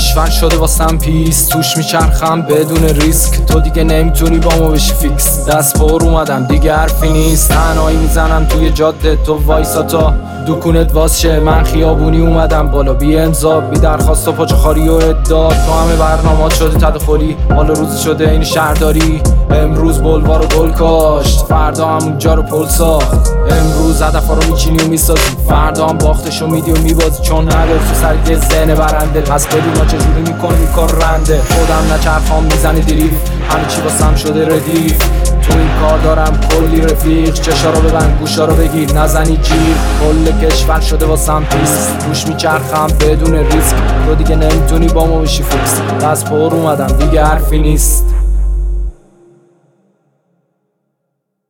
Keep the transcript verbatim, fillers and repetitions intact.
کشور شده واسم پیس، توش میچرخم بدون ریسک، تو دیگه نمیتونی با ما بشی فیکس. دست پر اومدم دیگه حرفی نیست، تنهایی میزنم توی جاده، تو وایسا تا دکونت واسشه. من خیابونی اومدم بالا بی امضا، بی درخواست و پاچه خاری و ادعا، تو همه برنامه‌ات شده تدخلی، حالا روزی شده این شهرداری. امروز بلوار و گل کاشت، فردا همون جا رو پل ساخت. امروز هدفا رو میچینی و میسازی، فردا هم باختشو میدی و میبازی، چون نداری تو سر یه ذهن برنده. پس بدونا چجوری میکنی کار رنده، خودم نچرخام میزنی دریف، همه چی واسم شده ردیف. تو این کار دارم کلی رفیق، چشا رو ببند گوشا رو بگیر نزنی جیر. کل کشور شده واسم پیس، روش میچرخم بدون ریسک، تو دیگه نمیتونی با ما بشی فیکس. دست پر اومدم دیگه حرفی نیست.